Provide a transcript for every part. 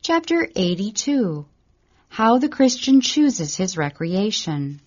Chapter 82. How the Christian Chooses His Recreation.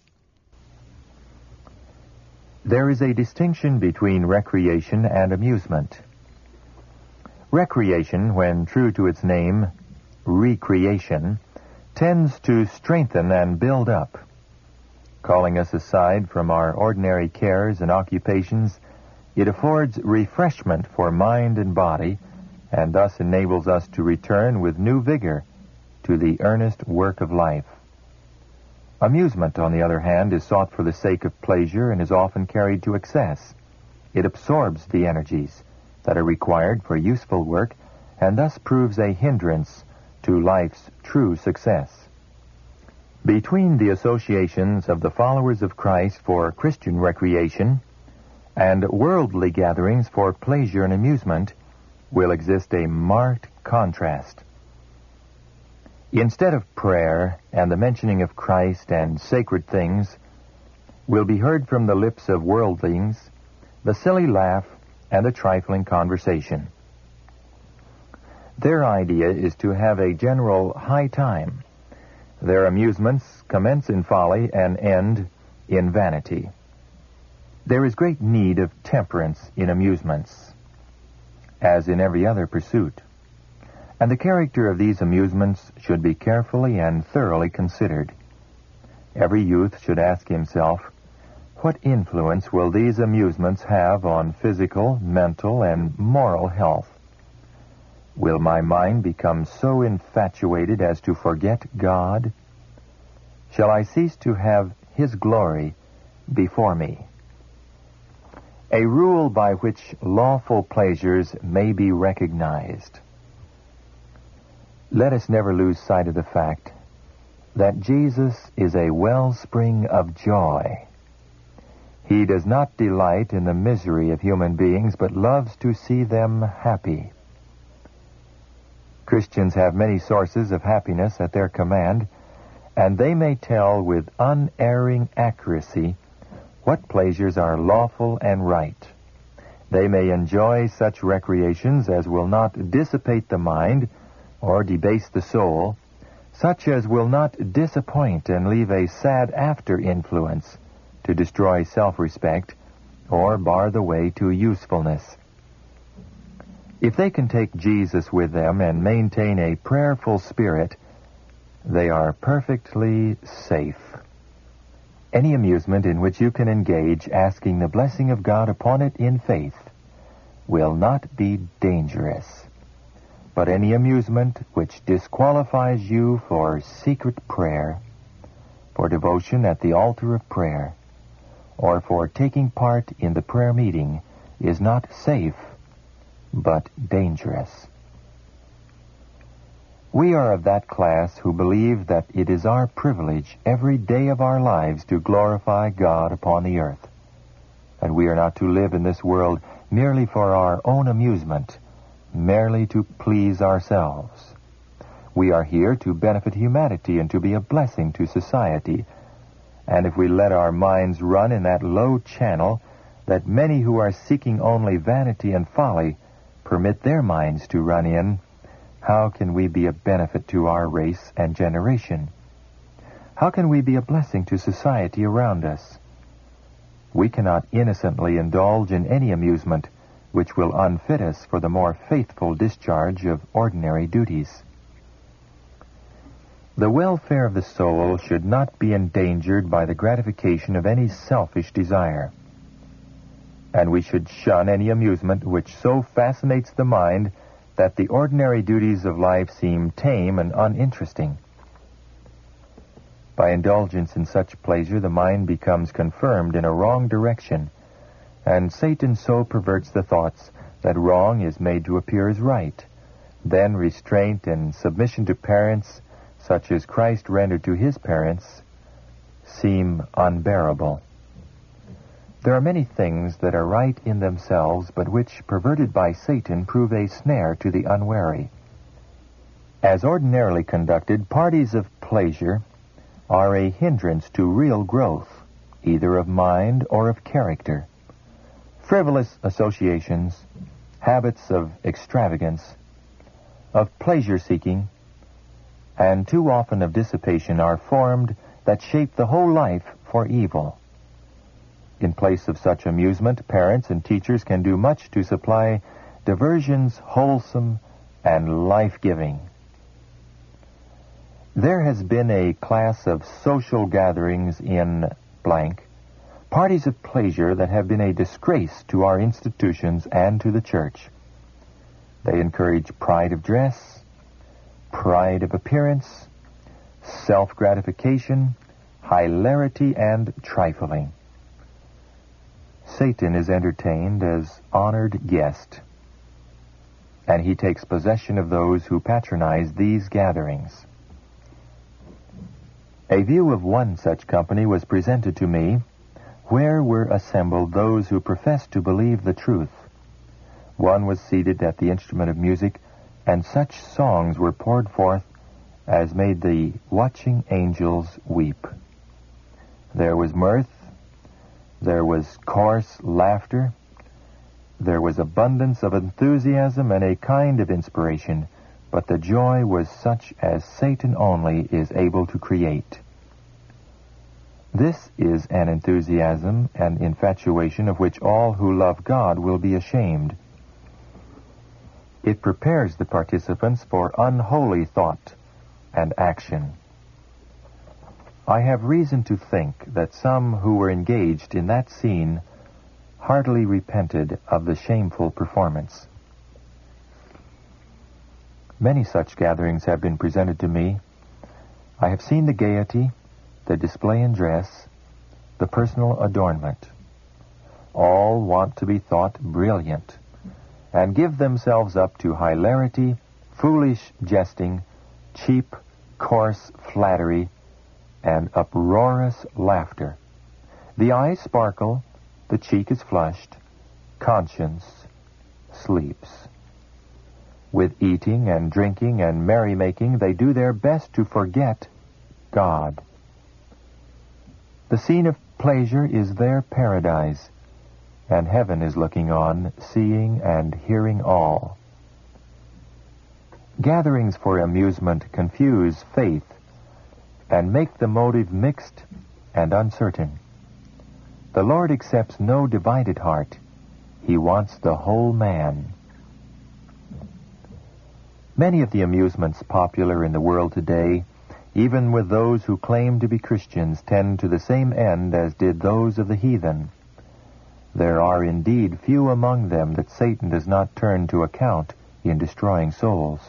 There is a distinction between recreation and amusement. Recreation, when true to its name, recreation, tends to strengthen and build up, calling us aside from our ordinary cares and occupations. It affords refreshment for mind and body, and thus enables us to return with new vigor to the earnest work of life. Amusement, on the other hand, is sought for the sake of pleasure and is often carried to excess. It absorbs the energies that are required for useful work and thus proves a hindrance to life's true success. Between the associations of the followers of Christ for Christian recreation and worldly gatherings for pleasure and amusement will exist a marked contrast. Instead of prayer and the mentioning of Christ and sacred things, will be heard from the lips of worldlings the silly laugh and the trifling conversation. Their idea is to have a general high time. Their amusements commence in folly and end in vanity. There is great need of temperance in amusements, as in every other pursuit. And the character of these amusements should be carefully and thoroughly considered. Every youth should ask himself, what influence will these amusements have on physical, mental, and moral health? Will my mind become so infatuated as to forget God? Shall I cease to have His glory before me? A rule by which lawful pleasures may be recognized. Let us never lose sight of the fact that Jesus is a wellspring of joy. He does not delight in the misery of human beings, but loves to see them happy. Christians have many sources of happiness at their command, and they may tell with unerring accuracy what pleasures are lawful and right. They may enjoy such recreations as will not dissipate the mind or debase the soul, such as will not disappoint and leave a sad after influence to destroy self-respect or bar the way to usefulness. If they can take Jesus with them and maintain a prayerful spirit, they are perfectly safe. Any amusement in which you can engage asking the blessing of God upon it in faith will not be dangerous. But any amusement which disqualifies you for secret prayer, for devotion at the altar of prayer, or for taking part in the prayer meeting is not safe, but dangerous. We are of that class who believe that it is our privilege every day of our lives to glorify God upon the earth, and we are not to live in this world merely for our own amusement, merely to please ourselves. We are here to benefit humanity and to be a blessing to society, and if we let our minds run in that low channel that many who are seeking only vanity and folly permit their minds to run in, how can we be a benefit to our race and generation? How can we be a blessing to society around us? We cannot innocently indulge in any amusement which will unfit us for the more faithful discharge of ordinary duties. The welfare of the soul should not be endangered by the gratification of any selfish desire, and we should shun any amusement which so fascinates the mind that the ordinary duties of life seem tame and uninteresting. By indulgence in such pleasure, the mind becomes confirmed in a wrong direction, and Satan so perverts the thoughts that wrong is made to appear as right. Then restraint and submission to parents, such as Christ rendered to his parents, seem unbearable. There are many things that are right in themselves, but which, perverted by Satan, prove a snare to the unwary. As ordinarily conducted, parties of pleasure are a hindrance to real growth, either of mind or of character. Frivolous associations, habits of extravagance, of pleasure-seeking, and too often of dissipation are formed that shape the whole life for evil. In place of such amusement, parents and teachers can do much to supply diversions wholesome and life-giving. There has been a class of social gatherings in blank, parties of pleasure that have been a disgrace to our institutions and to the church. They encourage pride of dress, pride of appearance, self-gratification, hilarity, and trifling. Satan is entertained as honored guest, and he takes possession of those who patronize these gatherings. A view of one such company was presented to me, where were assembled those who professed to believe the truth. One was seated at the instrument of music, and such songs were poured forth as made the watching angels weep. There was mirth, there was coarse laughter, there was abundance of enthusiasm and a kind of inspiration, but the joy was such as Satan only is able to create. This is an enthusiasm and infatuation of which all who love God will be ashamed. It prepares the participants for unholy thought and action. I have reason to think that some who were engaged in that scene heartily repented of the shameful performance. Many such gatherings have been presented to me. I have seen the gaiety, the display in dress, the personal adornment. All want to be thought brilliant, and give themselves up to hilarity, foolish jesting, cheap, coarse flattery, and uproarious laughter. The eyes sparkle, the cheek is flushed, conscience sleeps. With eating and drinking and merrymaking, they do their best to forget God. The scene of pleasure is their paradise, and heaven is looking on, seeing and hearing all. Gatherings for amusement confuse faith and make the motive mixed and uncertain. The Lord accepts no divided heart. He wants the whole man. Many of the amusements popular in the world today, even with those who claim to be Christians, tend to the same end as did those of the heathen. There are indeed few among them that Satan does not turn to account in destroying souls.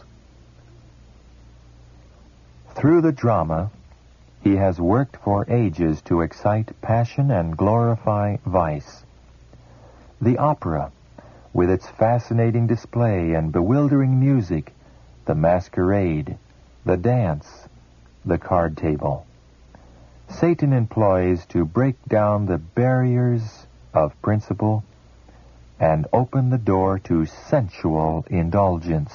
Through the drama, he has worked for ages to excite passion and glorify vice. The opera, with its fascinating display and bewildering music, the masquerade, the dance, the card table, Satan employs to break down the barriers of principle and open the door to sensual indulgence.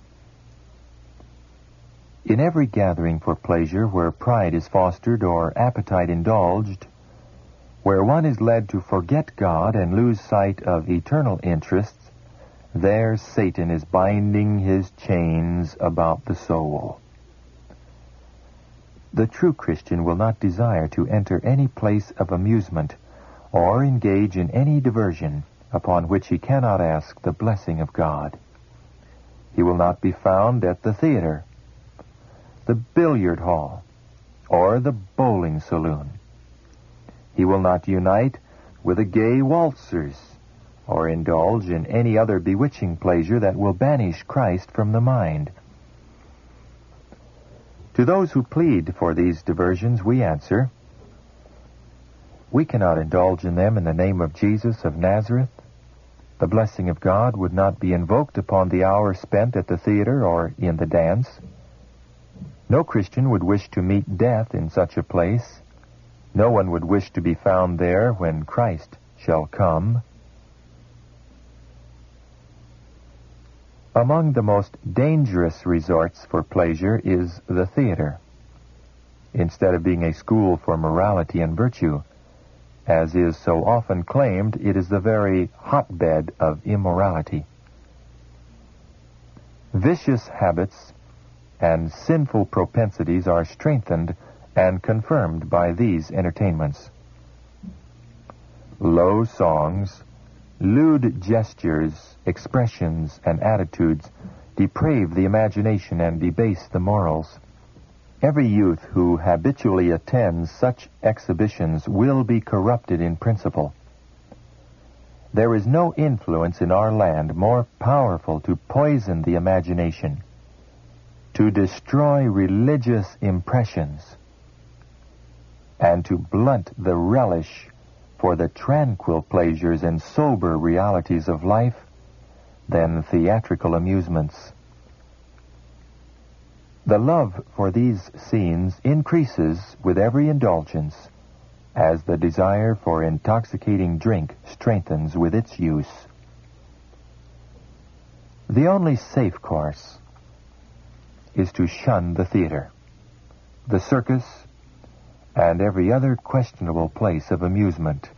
In every gathering for pleasure where pride is fostered or appetite indulged, where one is led to forget God and lose sight of eternal interests, there Satan is binding his chains about the soul. The true Christian will not desire to enter any place of amusement or engage in any diversion upon which he cannot ask the blessing of God. He will not be found at the theater, the billiard hall, or the bowling saloon. He will not unite with the gay waltzers or indulge in any other bewitching pleasure that will banish Christ from the mind. To those who plead for these diversions, we answer, we cannot indulge in them in the name of Jesus of Nazareth. The blessing of God would not be invoked upon the hour spent at the theater or in the dance. No Christian would wish to meet death in such a place. No one would wish to be found there when Christ shall come. Among the most dangerous resorts for pleasure is the theater. Instead of being a school for morality and virtue, as is so often claimed, it is the very hotbed of immorality. Vicious habits and sinful propensities are strengthened and confirmed by these entertainments. Low songs, lewd gestures, expressions, and attitudes deprave the imagination and debase the morals. Every youth who habitually attends such exhibitions will be corrupted in principle. There is no influence in our land more powerful to poison the imagination, to destroy religious impressions, and to blunt the relish for the tranquil pleasures and sober realities of life than theatrical amusements. The love for these scenes increases with every indulgence, as the desire for intoxicating drink strengthens with its use. The only safe course is to shun the theater, the circus, and every other questionable place of amusement.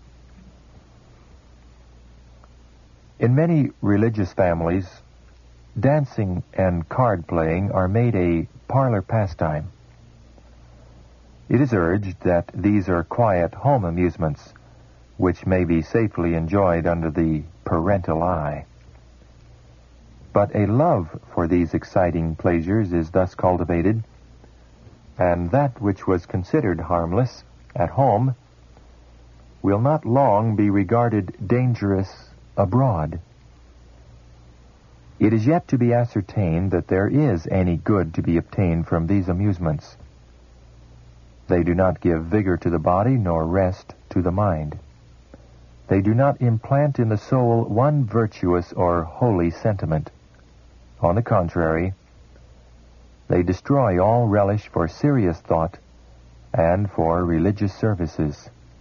In many religious families, dancing and card-playing are made a parlor pastime. It is urged that these are quiet home amusements, which may be safely enjoyed under the parental eye. But a love for these exciting pleasures is thus cultivated, and that which was considered harmless at home will not long be regarded dangerous abroad. It is yet to be ascertained that there is any good to be obtained from these amusements. They do not give vigor to the body nor rest to the mind. They do not implant in the soul one virtuous or holy sentiment. On the contrary, they destroy all relish for serious thought and for religious services.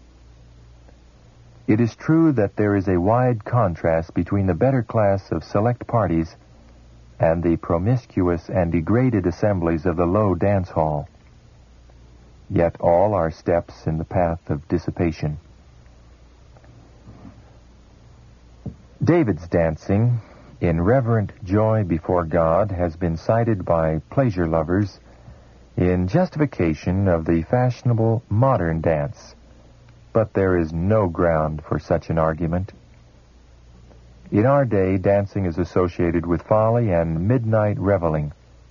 It is true that there is a wide contrast between the better class of select parties and the promiscuous and degraded assemblies of the low dance hall. Yet all are steps in the path of dissipation. David's dancing in reverent joy before God has been cited by pleasure lovers in justification of the fashionable modern dance, but there is no ground for such an argument. In our day, dancing is associated with folly and midnight reveling.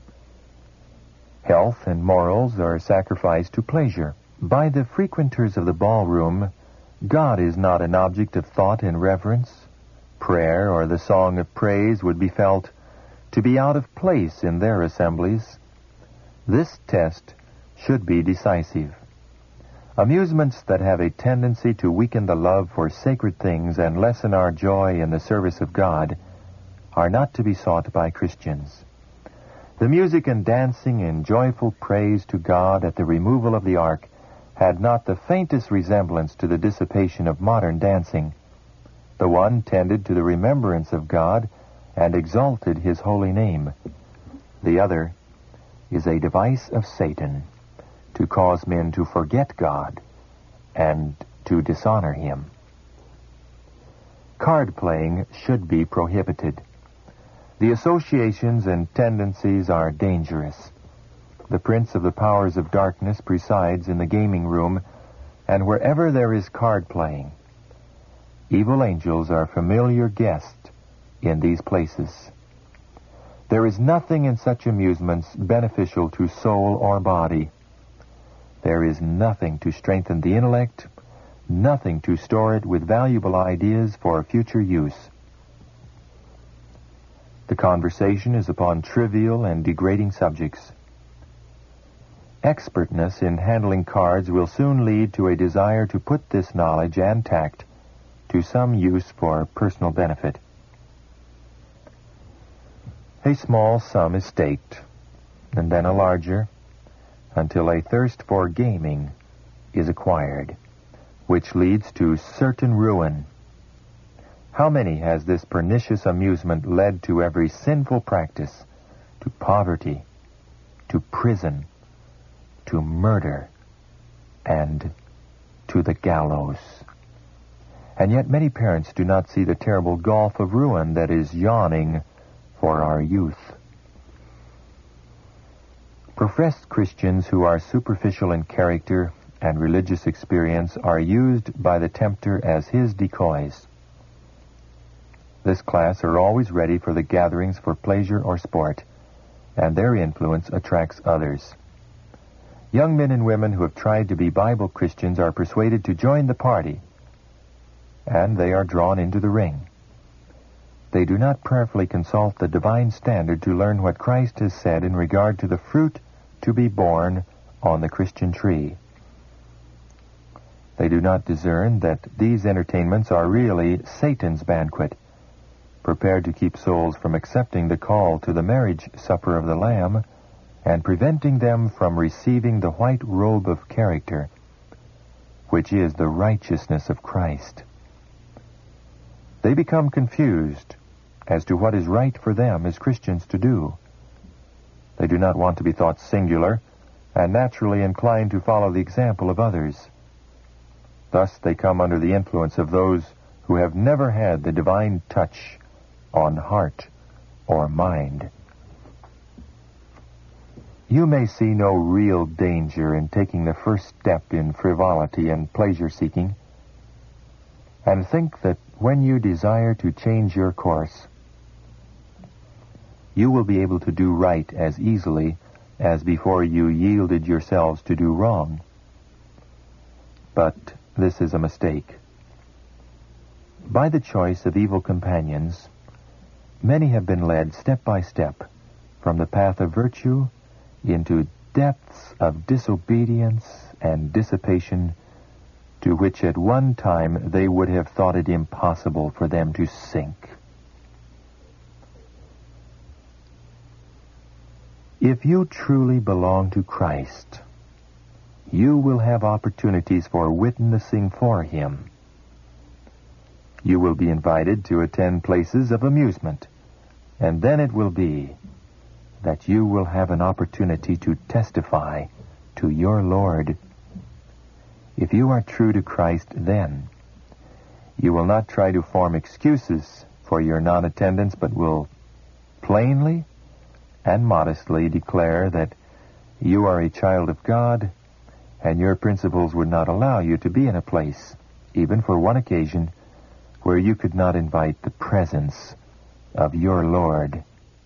Health and morals are sacrificed to pleasure. By the frequenters of the ballroom, God is not an object of thought and reverence. Prayer or the song of praise would be felt to be out of place in their assemblies. This test should be decisive. Amusements that have a tendency to weaken the love for sacred things and lessen our joy in the service of God are not to be sought by Christians. The music and dancing in joyful praise to God at the removal of the ark had not the faintest resemblance to the dissipation of modern dancing. The one tended to the remembrance of God and exalted his holy name. The other is a device of Satan to cause men to forget God and to dishonor him. Card playing should be prohibited. The associations and tendencies are dangerous. The prince of the powers of darkness presides in the gaming room, and wherever there is card playing, evil angels are familiar guests in these places. There is nothing in such amusements beneficial to soul or body. There is nothing to strengthen the intellect, nothing to store it with valuable ideas for future use. The conversation is upon trivial and degrading subjects. Expertness in handling cards will soon lead to a desire to put this knowledge and tact to some use for personal benefit. A small sum is staked, and then a larger, until a thirst for gaming is acquired, which leads to certain ruin. How many has this pernicious amusement led to every sinful practice, to poverty, to prison, to murder, and to the gallows? And yet many parents do not see the terrible gulf of ruin that is yawning for our youth. Professed Christians who are superficial in character and religious experience are used by the tempter as his decoys. This class are always ready for the gatherings for pleasure or sport, and their influence attracts others. Young men and women who have tried to be Bible Christians are persuaded to join the party, and they are drawn into the ring. They do not prayerfully consult the divine standard to learn what Christ has said in regard to the fruit to be borne on the Christian tree. They do not discern that these entertainments are really Satan's banquet, prepared to keep souls from accepting the call to the marriage supper of the Lamb and preventing them from receiving the white robe of character, which is the righteousness of Christ. They become confused as to what is right for them as Christians to do. They do not want to be thought singular and naturally inclined to follow the example of others. Thus they come under the influence of those who have never had the divine touch on heart or mind. You may see no real danger in taking the first step in frivolity and pleasure-seeking, and think that when you desire to change your course, you will be able to do right as easily as before you yielded yourselves to do wrong. But this is a mistake. By the choice of evil companions, many have been led step by step from the path of virtue into depths of disobedience and dissipation to which at one time they would have thought it impossible for them to sink. If you truly belong to Christ, you will have opportunities for witnessing for Him. You will be invited to attend places of amusement, and then it will be that you will have an opportunity to testify to your Lord. If you are true to Christ then, you will not try to form excuses for your non-attendance, but will plainly and modestly declare that you are a child of God, and your principles would not allow you to be in a place, even for one occasion, where you could not invite the presence of your Lord.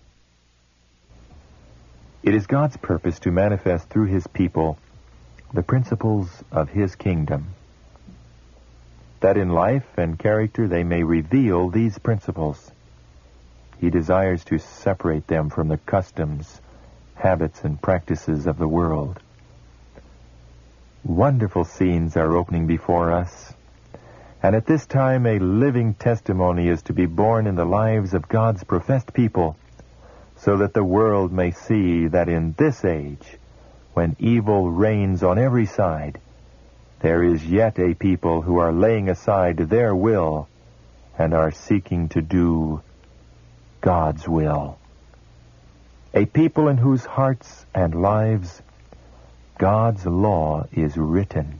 It is God's purpose to manifest through His people the principles of His kingdom, that in life and character they may reveal these principles. He desires to separate them from the customs, habits, and practices of the world. Wonderful scenes are opening before us, and at this time a living testimony is to be borne in the lives of God's professed people, so that the world may see that in this age, when evil reigns on every side, there is yet a people who are laying aside their will and are seeking to do God's will. A people in whose hearts and lives God's law is written.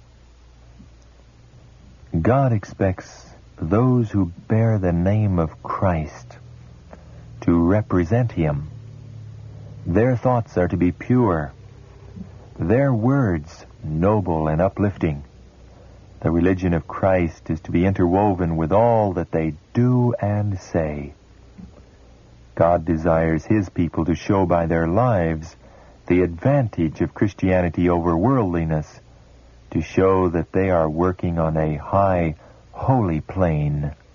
God expects those who bear the name of Christ to represent Him. Their thoughts are to be pure, their words noble and uplifting. The religion of Christ is to be interwoven with all that they do and say. God desires His people to show by their lives the advantage of Christianity over worldliness, to show that they are working on a high, holy plane.